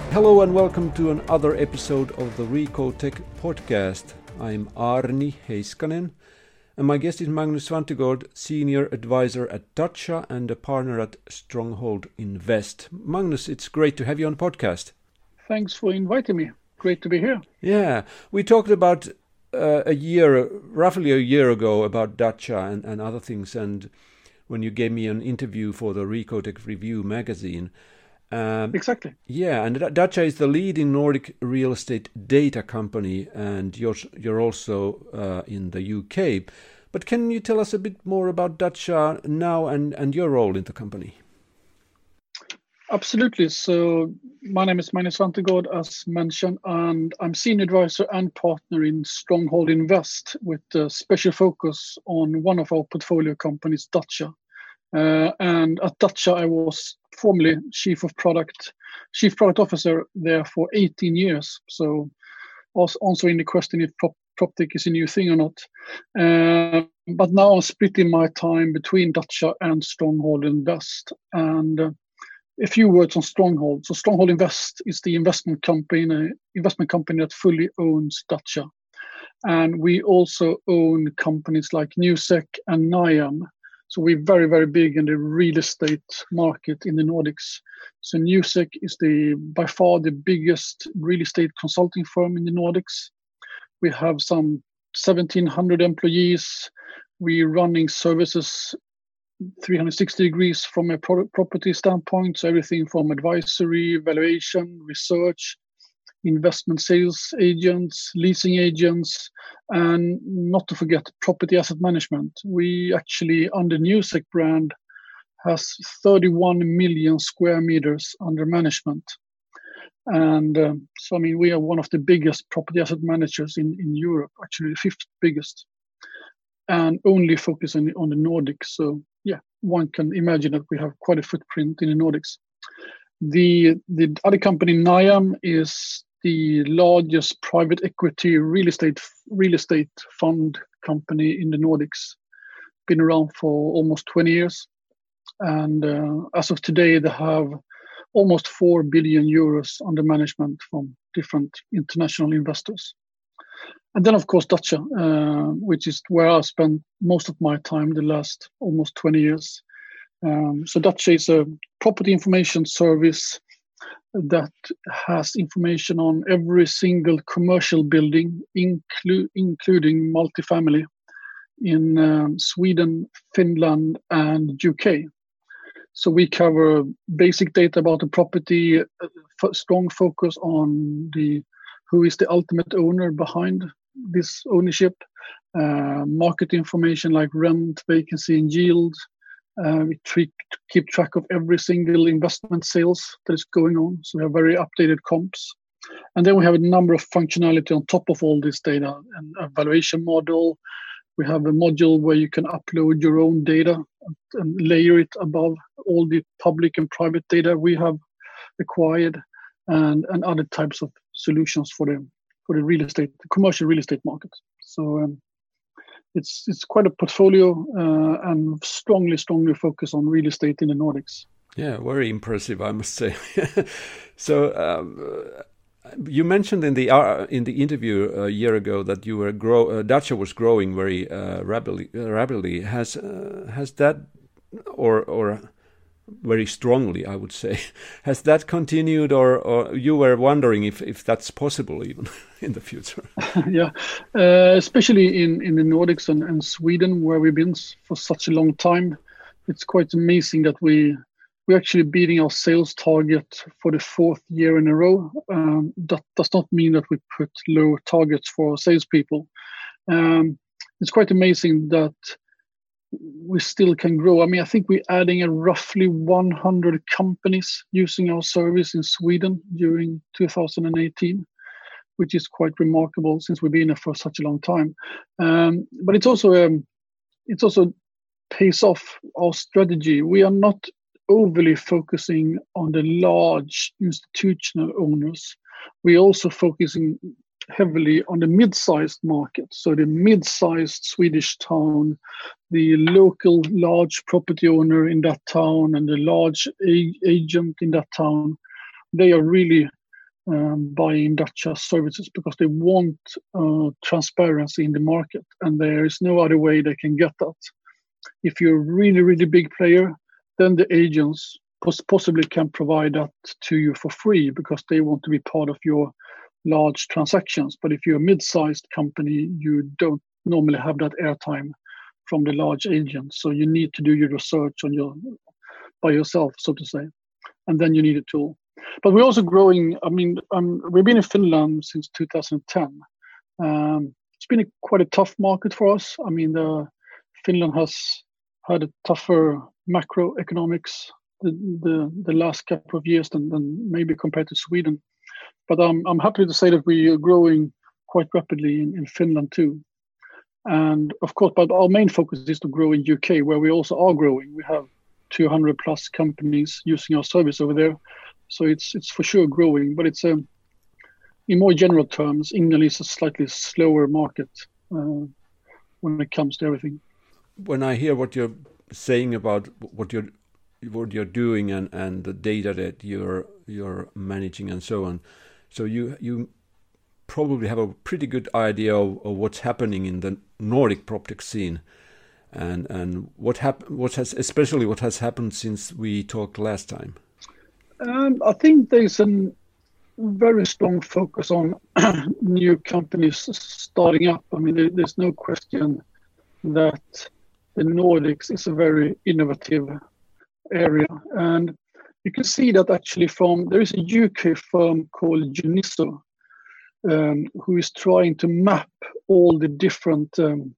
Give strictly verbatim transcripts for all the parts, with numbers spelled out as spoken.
Hello and welcome to another episode of the Recotech podcast. I'm Arni Heiskanen and my guest is Magnus Svantegård, Senior Advisor at Dacia and a partner at Stronghold Invest. Magnus, it's great to have you on the podcast. Thanks for inviting me. Great to be here. Yeah, we talked about uh, a year, roughly a year ago about Dacia and, and other things, and when you gave me an interview for the Recotech Review magazine. Um, exactly. Yeah, and Dacia is the leading Nordic real estate data company, and you're you're also uh, in the U K. But can you tell us a bit more about Dacia now and, and your role in the company? Absolutely. So my name is Magnus Svantegård, as mentioned, and I'm Senior Advisor and Partner in Stronghold Invest with a special focus on one of our portfolio companies, Dacia. Uh, and at Dacia, I was formerly Chief of Product, Chief Product Officer there for eighteen years. So also answering the question if prop, PropTech is a new thing or not. Uh, but now I'm splitting my time between Dacia and Stronghold Invest. And uh, a few words on Stronghold. So Stronghold Invest is the investment company, investment company that fully owns Dacia. And we also own companies like Newsec and Niam. So we're very, very big in the real estate market in the Nordics. So Newsec is the by far the biggest real estate consulting firm in the Nordics. We have some seventeen hundred employees. We're running services three hundred sixty degrees from a product property standpoint. So everything from advisory, valuation, research, investment sales agents, leasing agents, and not to forget property asset management. We actually, under Newsec brand, has thirty-one million square meters under management. And um, so, I mean, we are one of the biggest property asset managers in, in Europe, actually the fifth biggest, and only focusing on the Nordics. So, yeah, one can imagine that we have quite a footprint in the Nordics. The, the other company, Niam, is the largest private equity real estate real estate fund company in the Nordics. Been around for almost twenty years, and uh, as of today, they have almost four billion euros under management from different international investors. And then, of course, Dacia, uh, which is where I spent most of my time the last almost twenty years. Um, so Dacia is a property information service that has information on every single commercial building, inclu- including multifamily, in um, Sweden, Finland, and U K. So we cover basic data about the property, f- strong focus on the who is the ultimate owner behind this ownership, uh, market information like rent, vacancy, and yield. Uh, we treat, keep track of every single investment sales that is going on. So we have very updated comps. And then we have a number of functionality on top of all this data, an evaluation model. We have a module where you can upload your own data and, and layer it above all the public and private data we have acquired, and, and other types of solutions for the for the real estate, the commercial real estate market. So um, It's it's quite a portfolio uh, and strongly, strongly focus on real estate in the Nordics. Yeah, very impressive, I must say. So um, you mentioned in the uh, in the interview a year ago that you were grow uh, Dacia was growing very uh, rapidly. Uh, rapidly. Has uh, has that or or very strongly, I would say, has that continued, or, or you were wondering if, if that's possible even in the future? Yeah, uh, especially in, in the Nordics and, and Sweden, where we've been for such a long time. It's quite amazing that we, we're actually beating our sales target for the fourth year in a row. Um, that does not mean that we put low targets for salespeople. Um, it's quite amazing that we still can grow. I mean, I think we're adding a roughly one hundred companies using our service in Sweden during two thousand eighteen, which is quite remarkable since we've been there for such a long time. Um, but it's also um, it's also pays off our strategy. We are not overly focusing on the large institutional owners. We're also focusing heavily on the mid-sized market. So the mid-sized Swedish town, the local large property owner in that town, and the large a- agent in that town, they are really um, buying Dacia services because they want uh, transparency in the market, and there is no other way they can get that. If you're a really, really big player, then the agents pos- possibly can provide that to you for free because they want to be part of your large transactions. But if you're a mid-sized company, you don't normally have that airtime from the large agents. So you need to do your research on your by yourself, so to say, and then you need a tool. But we're also growing. I mean, um, we've been in Finland since two thousand ten. Um, it's been a, quite a tough market for us. I mean, the, Finland has had a tougher macroeconomics the, the, the last couple of years than, than maybe compared to Sweden. But um, I'm happy to say that we are growing quite rapidly in, in Finland too. And of course, but our main focus is to grow in U K, where we also are growing. We have two hundred plus companies using our service over there. So it's it's for sure growing, but it's a, in more general terms, England is a slightly slower market uh, when it comes to everything. When I hear what you're saying about what you're what you're doing and, and the data that you're you're managing and so on, so you you probably have a pretty good idea of, of what's happening in the Nordic PropTech scene, and and what hap- what has especially what has happened since we talked last time. Um, I think there's a very strong focus on new companies starting up. I mean, there, there's no question that the Nordics is a very innovative area. And you can see that actually from, there is a U K firm called Junisso, um, who is trying to map all the different um,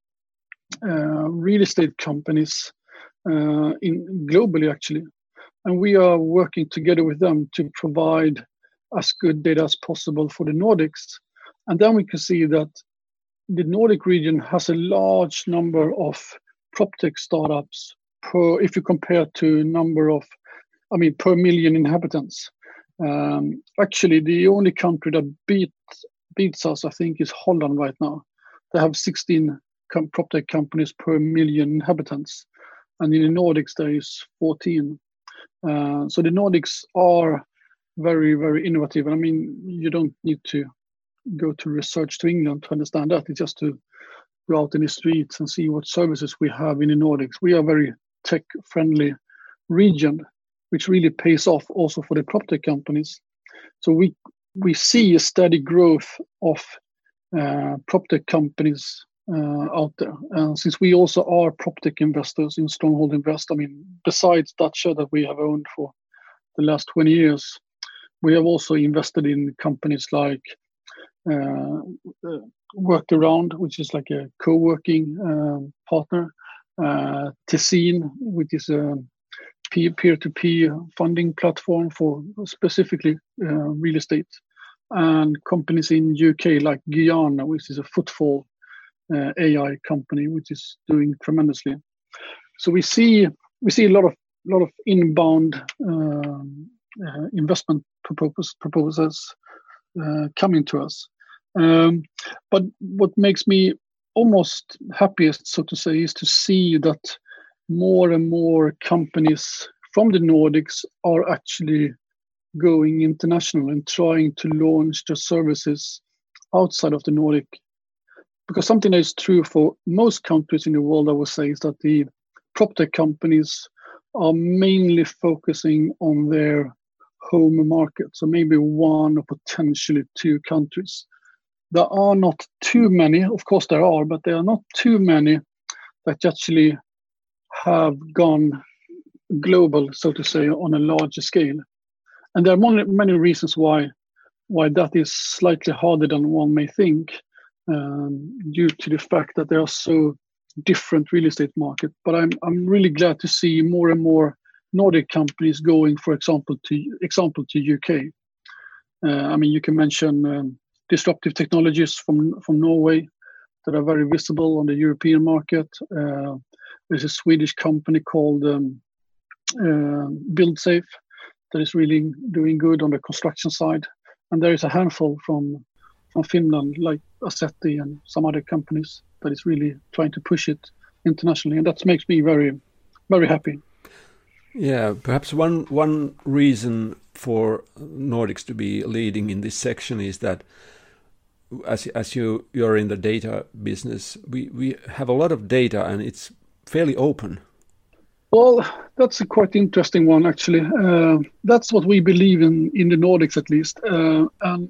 uh, real estate companies uh, in globally, actually. And we are working together with them to provide as good data as possible for the Nordics. And then we can see that the Nordic region has a large number of PropTech startups per, if you compare to number of, I mean, per million inhabitants. Um, actually, the only country that beat, beats us, I think, is Holland right now. They have sixteen com- PropTech companies per million inhabitants. And in the Nordics, there is fourteen. Uh, so the Nordics are very, very innovative. I mean, you don't need to go to research to England to understand that. It's just to go out in the streets and see what services we have in the Nordics. We are a very tech-friendly region, which really pays off also for the PropTech companies. So we we see a steady growth of uh, PropTech companies Uh, out there. Uh, since we also are PropTech investors in Stronghold Invest, I mean, besides Dacia that we have owned for the last twenty years, we have also invested in companies like uh, uh, Workaround, which is like a co-working uh, partner, uh, Tessin, which is a peer-to-peer funding platform for specifically uh, real estate, and companies in U K like Guyana, which is a footfall Uh, A I company, which is doing tremendously. So we see we see a lot of lot of inbound um, uh, investment propos- proposals uh, coming to us. Um, but what makes me almost happiest, so to say, is to see that more and more companies from the Nordics are actually going international and trying to launch their services outside of the Nordic. Because something that is true for most countries in the world, I would say, is that the PropTech companies are mainly focusing on their home market. So maybe one or potentially two countries. There are not too many, of course there are, but there are not too many that actually have gone global, so to say, on a larger scale. And there are many, many reasons why, why that is slightly harder than one may think. Um, due to the fact that there are so different real estate market. But I'm I'm really glad to see more and more Nordic companies going, for example, to example to U K. Uh, I mean, you can mention um, disruptive technologies from from Norway that are very visible on the European market. Uh, there's a Swedish company called um, uh, BuildSafe that is really doing good on the construction side, and there is a handful from. from Finland, like Assetti and some other companies that is really trying to push it internationally. And that makes me very, very happy. Yeah, perhaps one one reason for Nordics to be leading in this section is that as as you you're in the data business, we we have a lot of data and it's fairly open. Well, that's a quite interesting one, actually. Uh, that's what we believe in, in the Nordics, at least. Uh, and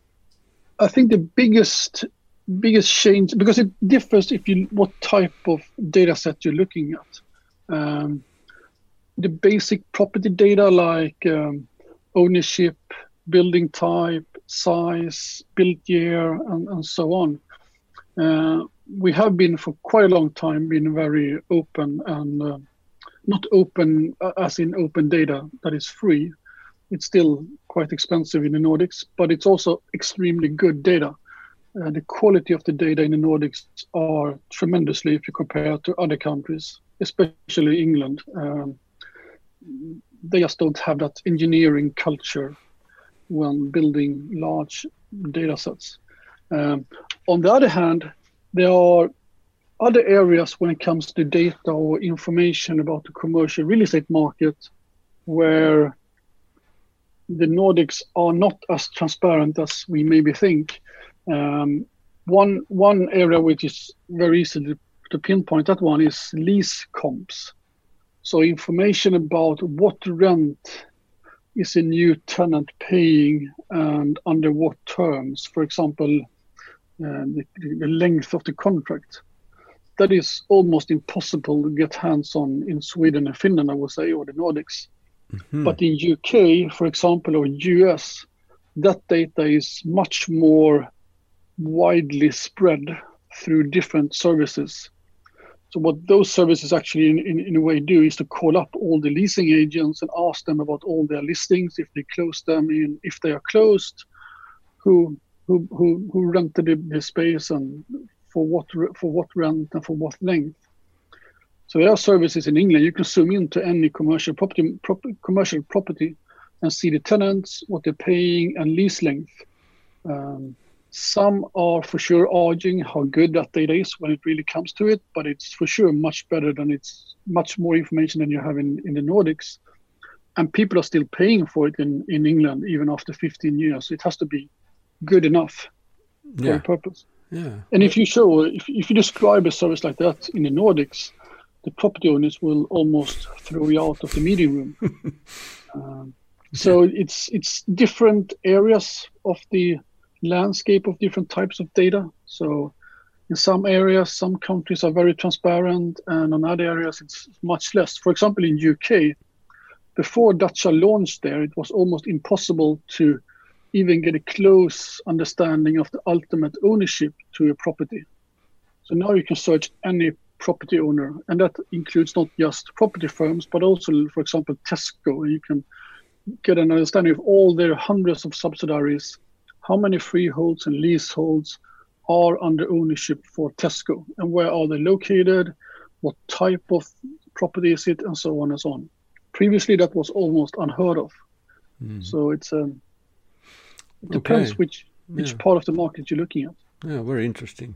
I think the biggest biggest change, because it differs if you what type of data set you're looking at. Um, the basic property data like um, ownership, building type, size, build year, and, and so on. Uh, we have been for quite a long time been very open and uh, not open uh, as in open data that is free. It's still quite expensive in the Nordics, but it's also extremely good data. Uh, the quality of the data in the Nordics are tremendously if you compare to other countries, especially England. Um, they just don't have that engineering culture when building large data sets. Um, on the other hand, there are other areas when it comes to data or information about the commercial real estate market where the Nordics are not as transparent as we maybe think. Um, one one area which is very easy to, to pinpoint that one is lease comps. So information about what rent is a new tenant paying and under what terms, for example, uh, the, the length of the contract. That is almost impossible to get hands on in Sweden and Finland, I would say, or the Nordics. Mm-hmm. But in U K, for example, or U S, that data is much more widely spread through different services. So what those services actually in, in, in a way do is to call up all the leasing agents and ask them about all their listings, if they close them, in, if they are closed, who who who, who rented the, the space and for what for what rent and for what length. So there are services in England. You can zoom into any commercial property, prop, commercial property, and see the tenants, what they're paying, and lease length. Um, some are for sure arguing how good that data is when it really comes to it, but it's for sure much better than it's much more information than you have in, in the Nordics. And people are still paying for it in, in England even after fifteen years. It has to be good enough for yeah. the purpose. Yeah. And if you show, if, if you describe a service like that in the Nordics, the property owners will almost throw you out of the meeting room. um, so it's it's different areas of the landscape of different types of data. So in some areas, some countries are very transparent, and on other areas, it's much less. For example, in U K, before Dacia launched there, it was almost impossible to even get a close understanding of the ultimate ownership to a property. So now you can search any property owner, and that includes not just property firms, but also, for example, Tesco. And you can get an understanding of all their hundreds of subsidiaries, how many freeholds and leaseholds are under ownership for Tesco, and where are they located, what type of property is it, and so on and so on. Previously, that was almost unheard of. Mm. So it's um, it depends okay. which which yeah. part of the market you're looking at. Yeah, very interesting.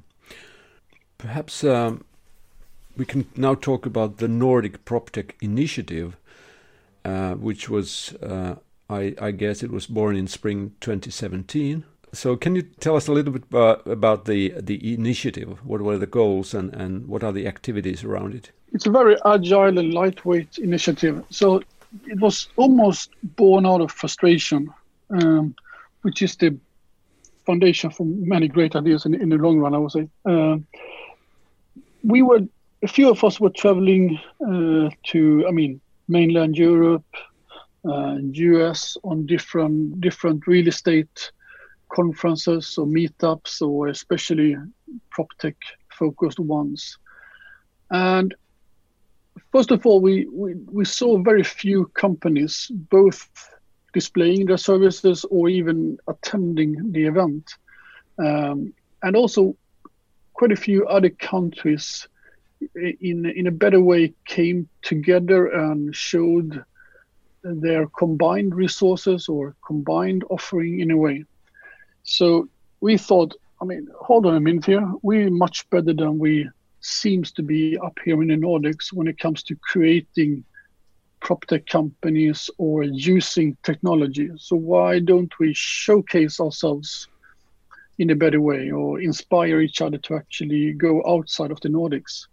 Perhaps um, we can now talk about the Nordic PropTech initiative, uh, which was, uh, I, I guess it was born in spring twenty seventeen. So can you tell us a little bit about, about the the initiative? What were the goals and, and what are the activities around it? It's a very agile and lightweight initiative. So it was almost born out of frustration, um, which is the foundation for many great ideas in, in the long run, I would say. Uh, we were, a few of us were traveling uh, to, I mean, mainland Europe, uh, U S on different different real estate conferences or meetups, or especially PropTech focused ones. And first of all, we, we, we saw very few companies both displaying their services or even attending the event. Um, and also quite a few other countries in, in a better way came together and showed their combined resources or combined offering in a way. So we thought, I mean, hold on a minute here. We're much better than we seems to be up here in the Nordics when it comes to creating PropTech companies or using technology. So why don't we showcase ourselves in a better way or inspire each other to actually go outside of the Nordics?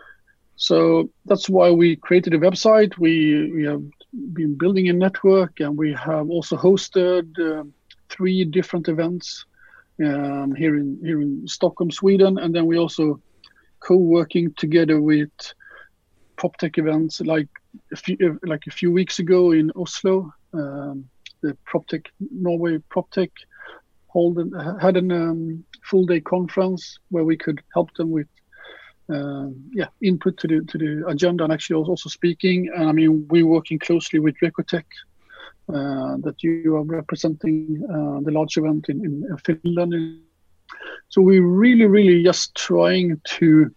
So that's why we created a website. We, we have been building a network, and we have also hosted uh, three different events um, here in here in Stockholm, Sweden, and then we also co-working together with PropTech events like a few like a few weeks ago in Oslo. Um, the PropTech Norway PropTech hold had a um, full day conference where we could help them with uh, yeah input to the to the agenda, and actually also speaking. And I mean, we're working closely with Recotech uh, that you are representing uh, the large event in, in Finland. So we're really really just trying to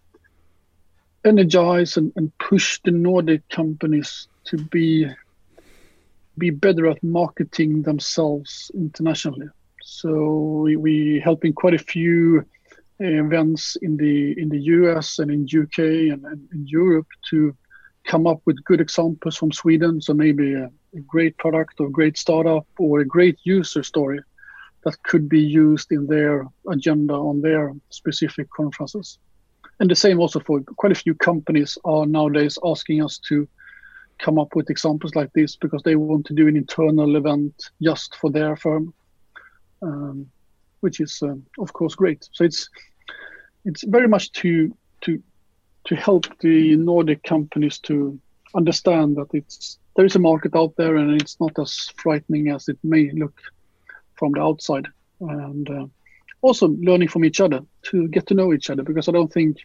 energize and, and push the Nordic companies to be be better at marketing themselves internationally. So we, we helping quite a few events in the in the U S and in U K and, and in Europe to come up with good examples from Sweden. So maybe a, a great product or great startup or a great user story that could be used in their agenda on their specific conferences. And the same also for quite a few companies are nowadays asking us to come up with examples like this because they want to do an internal event just for their firm, um, which is uh, of course great. So it's it's very much to to to help the Nordic companies to understand that it's there is a market out there and it's not as frightening as it may look from the outside, and uh, also learning from each other to get to know each other, because I don't think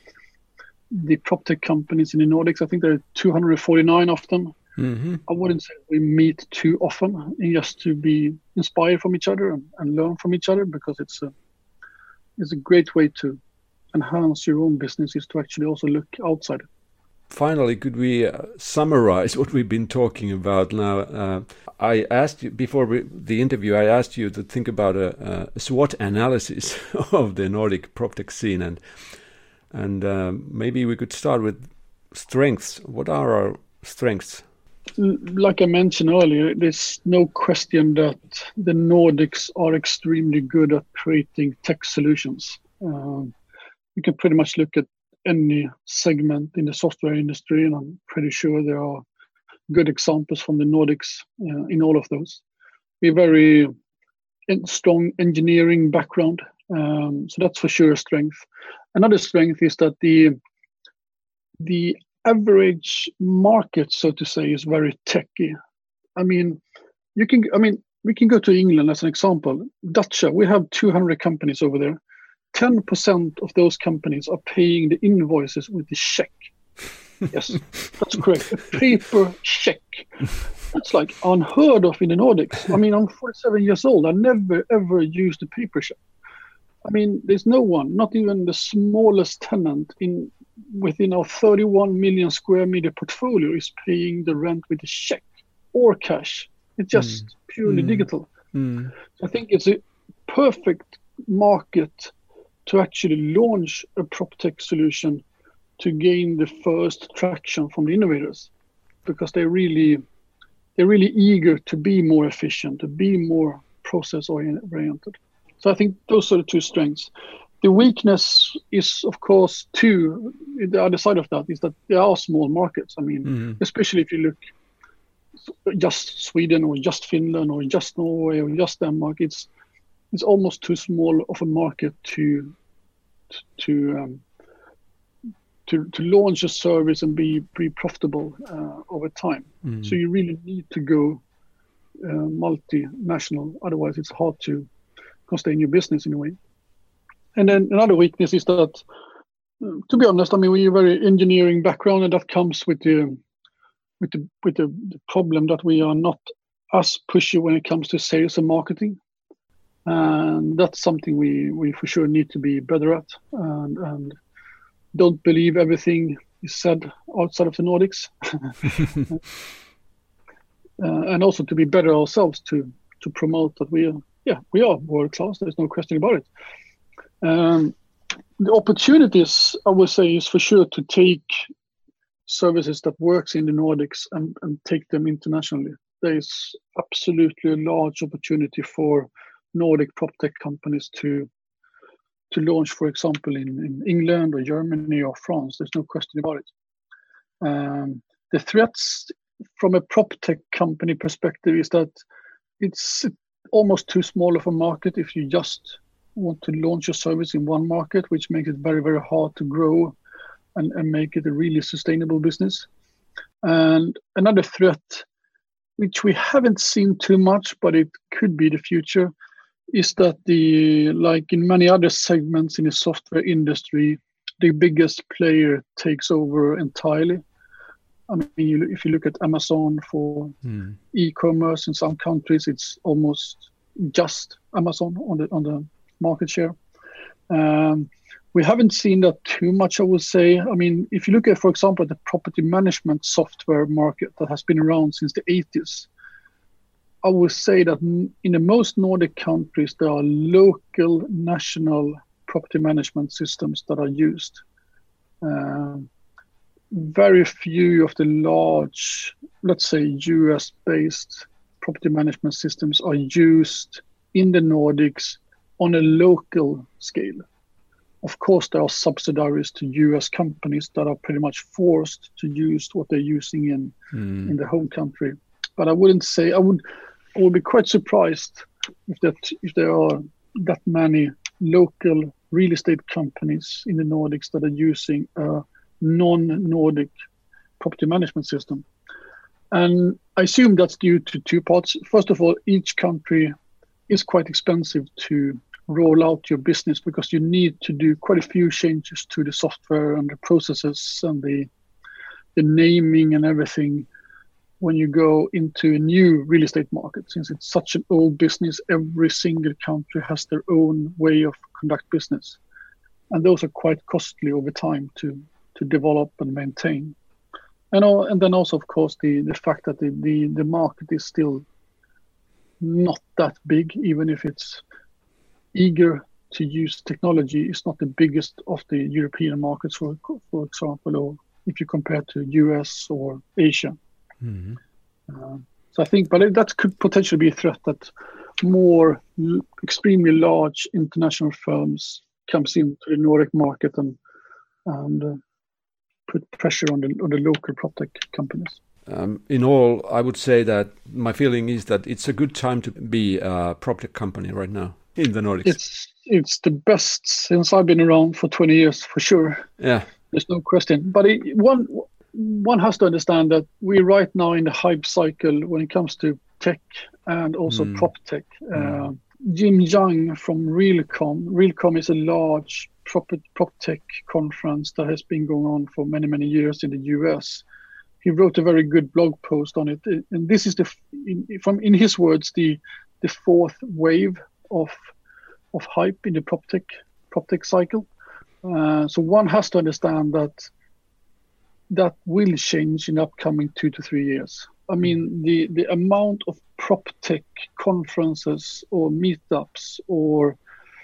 the PropTech companies in the Nordics, I think there are two hundred forty-nine of them. Mm-hmm. I wouldn't say we meet too often just to be inspired from each other and, and learn from each other, because it's a, it's a great way to enhance your own business is to actually also look outside. Finally, could we uh, summarize what we've been talking about now? Uh, I asked you before we, the interview, I asked you to think about a, a SWOT analysis of the Nordic PropTech scene, and and um, maybe we could start with strengths. What are our strengths? Like I mentioned earlier, there's no question that the Nordics are extremely good at creating tech solutions. Um, you can pretty much look at any segment in the software industry, and I'm pretty sure there are good examples from the Nordics uh, in all of those. We're very strong engineering background, um, so that's for sure a strength. Another strength is that the the average market, so to say, is very techy. I mean, you can. I mean, we can go to England as an example. Dacia, we have two hundred companies over there. ten percent of those companies are paying the invoices with the check. Yes, that's correct. A paper check. That's like unheard of in the Nordics. I mean, I'm forty-seven years old. I never, ever used a paper check. I mean, there's no one, not even the smallest tenant in within our thirty-one million square meter portfolio is paying the rent with a check or cash. It's just mm. purely mm. digital. Mm. So I think it's a perfect market to actually launch a PropTech solution to gain the first traction from the innovators, because they're really they're really eager to be more efficient, to be more process oriented. So I think those are the two strengths. The weakness is, of course, too, the other side of that is that there are small markets. I mean, mm-hmm. especially if you look just Sweden or just Finland or just Norway or just Denmark, it's it's almost too small of a market to to um, to to launch a service and be be profitable uh, over time. Mm. So you really need to go uh, multinational. Otherwise, it's hard to sustain your business in a way. And then another weakness is that, uh, to be honest, I mean, we're a very engineering background, and that comes with the with the with the, the problem that we are not as pushy when it comes to sales and marketing. And that's something we, we for sure need to be better at, and, and don't believe everything is said outside of the Nordics. uh, and also to be better ourselves to to promote that we are, yeah, we are world class. There's no question about it. Um, the opportunities, I would say, is for sure to take services that works in the Nordics and, and take them internationally. There is absolutely a large opportunity for Nordic PropTech companies to to launch, for example, in, in England or Germany or France. There's no question about it. Um, the threats from a PropTech company perspective is that it's almost too small of a market if you just want to launch a service in one market, which makes it very, very hard to grow and, and make it a really sustainable business. And another threat, which we haven't seen too much, but it could be the future, is that the like in many other segments in the software industry, the biggest player takes over entirely. I mean, you, if you look at Amazon for mm. e-commerce in some countries, it's almost just Amazon on the on the market share. Um, we haven't seen that too much, I would say. I mean, if you look at, for example, the property management software market that has been around since the eighties, I would say that in the most Nordic countries, there are local national property management systems that are used. Um, very few of the large, let's say, U S-based property management systems are used in the Nordics on a local scale. Of course, there are subsidiaries to U S companies that are pretty much forced to use what they're using in, mm. in the home country. But I wouldn't say, I would I would be quite surprised if that if there are that many local real estate companies in the Nordics that are using a non-Nordic property management system. And I assume that's due to two parts. First of all, each country is quite expensive to roll out your business because you need to do quite a few changes to the software and the processes and the the naming and everything when you go into a new real estate market. Since it's such an old business, every single country has their own way of conduct business. And those are quite costly over time to, to develop and maintain. And, all, and then also, of course, the, the fact that the, the, the market is still not that big, even if it's eager to use technology, it's not the biggest of the European markets, for, for example, or if you compare to U S or Asia. Mm-hmm. Uh, so I think, but that could potentially be a threat that more l- extremely large international firms comes into the Nordic market and and uh, put pressure on the on the local PropTech companies. Um, in all, I would say that my feeling is that it's a good time to be a PropTech company right now in the Nordics. It's it's the best since I've been around for twenty years, for sure. Yeah, there's no question. But it, one. One has to understand that we're right now in the hype cycle when it comes to tech and also mm. PropTech. Uh, mm. Jim Young from Realcomm. Realcomm is a large prop, PropTech conference that has been going on for many, many years in the U S. He wrote a very good blog post on it. And this is, the in, from in his words, the the fourth wave of of hype in the PropTech, PropTech cycle. Uh, so one has to understand that that will change in the upcoming two to three years. I mean, the, the amount of PropTech conferences or meetups or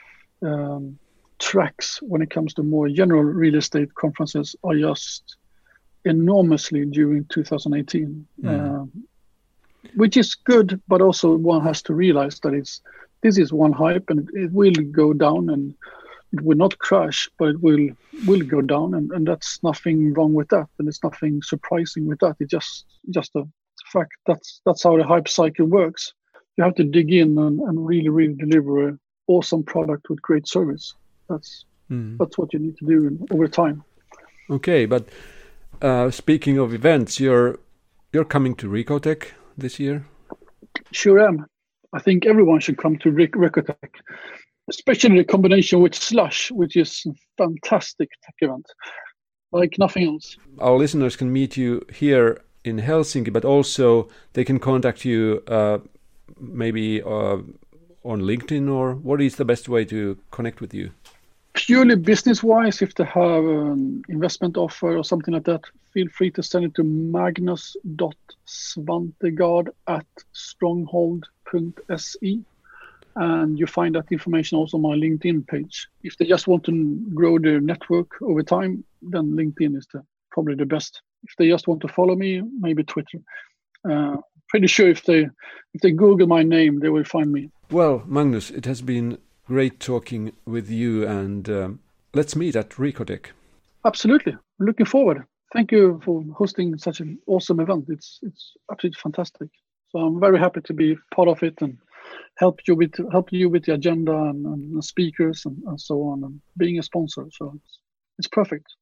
um, tracks when it comes to more general real estate conferences are just enormously during two thousand eighteen, mm. uh, which is good, but also one has to realize that it's this is one hype and it, it will go down and it will not crash, but it will will go down, and, and that's nothing wrong with that, and it's nothing surprising with that. It's just just a fact. That's that's how the hype cycle works. You have to dig in and, and really, really deliver an awesome product with great service. That's mm. that's what you need to do over time. Okay, but uh, speaking of events, you're you're coming to Recotech this year? Sure am. I think everyone should come to Rec- Recotech. Especially the combination with Slush, which is a fantastic tech event, like nothing else. Our listeners can meet you here in Helsinki, but also they can contact you uh, maybe uh, on LinkedIn, or what is the best way to connect with you? Purely business-wise, if they have an investment offer or something like that, feel free to send it to magnus dot svantegard at stronghold dot se. And you find that information also on my LinkedIn page. If they just want to grow their network over time, then LinkedIn is the, probably the best. if they just want to follow me, maybe Twitter. Uh, pretty sure if they if they Google my name, they will find me. Well, Magnus, it has been great talking with you, and um, let's meet at Recordec. Absolutely, looking forward. Thank you for hosting such an awesome event. It's it's absolutely fantastic. So I'm very happy to be part of it and help you with help you with the agenda and, and the speakers and, and so on, and being a sponsor. So it's it's perfect.